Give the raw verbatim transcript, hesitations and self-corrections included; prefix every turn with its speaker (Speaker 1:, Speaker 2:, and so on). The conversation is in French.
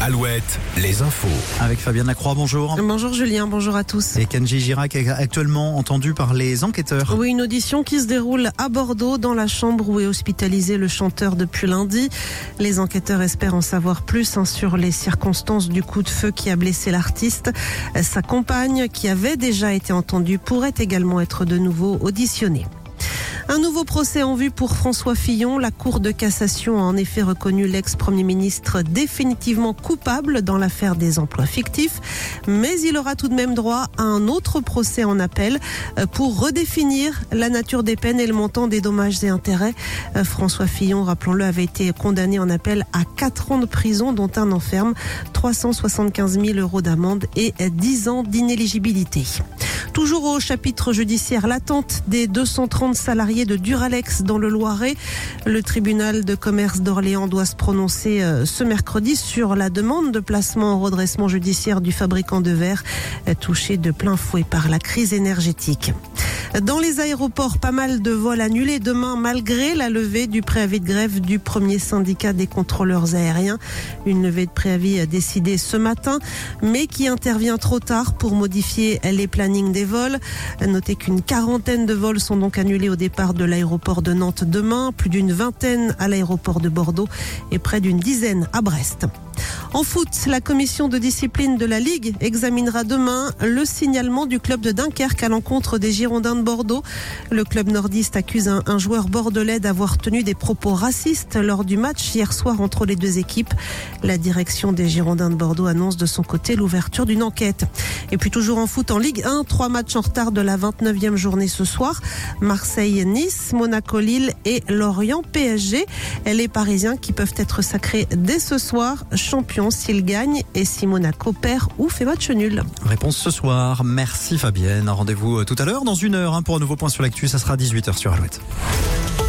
Speaker 1: Alouette, les infos.
Speaker 2: Avec Fabienne Lacroix, bonjour.
Speaker 3: Bonjour Julien, bonjour à tous.
Speaker 2: Et Kenji Girac est actuellement entendu par les enquêteurs.
Speaker 3: Oui, une audition qui se déroule à Bordeaux, dans la chambre où est hospitalisé le chanteur depuis lundi. Les enquêteurs espèrent en savoir plus hein, sur les circonstances du coup de feu qui a blessé l'artiste. Sa compagne, qui avait déjà été entendue, pourrait également être de nouveau auditionnée. Un nouveau procès en vue pour François Fillon. La Cour de cassation a en effet reconnu l'ex-premier ministre définitivement coupable dans l'affaire des emplois fictifs. Mais il aura tout de même droit à un autre procès en appel pour redéfinir la nature des peines et le montant des dommages et intérêts. François Fillon, rappelons-le, avait été condamné en appel à quatre ans de prison, dont un enferme, trois cent soixante-quinze mille euros d'amende et dix ans d'inéligibilité. Toujours au chapitre judiciaire, l'attente des deux cent trente salariés de Duralex dans le Loiret. Le tribunal de commerce d'Orléans doit se prononcer ce mercredi sur la demande de placement en redressement judiciaire du fabricant de verre touché de plein fouet par la crise énergétique. Dans les aéroports, pas mal de vols annulés demain malgré la levée du préavis de grève du premier syndicat des contrôleurs aériens. Une levée de préavis décidée ce matin, mais qui intervient trop tard pour modifier les plannings des vols. Notez qu'une quarantaine de vols sont donc annulés au départ de l'aéroport de Nantes demain, plus d'une vingtaine à l'aéroport de Bordeaux et près d'une dizaine à Brest. En foot, la commission de discipline de la Ligue examinera demain le signalement du club de Dunkerque à l'encontre des Girondins de Bordeaux. Le club nordiste accuse un, un joueur bordelais d'avoir tenu des propos racistes lors du match hier soir entre les deux équipes. La direction des Girondins de Bordeaux annonce de son côté l'ouverture d'une enquête. Et puis toujours en foot en Ligue un, trois matchs en retard de la vingt-neuvième journée ce soir. Marseille-Nice, Monaco-Lille et Lorient-P S G. Les Parisiens qui peuvent être sacrés dès ce soir champions s'ils gagnent et si Monaco perd ou fait match nul.
Speaker 2: Réponse ce soir. Merci Fabienne. Rendez-vous tout à l'heure dans une heure hein, pour un nouveau point sur l'actu. Ça sera dix-huit heures sur Alouette.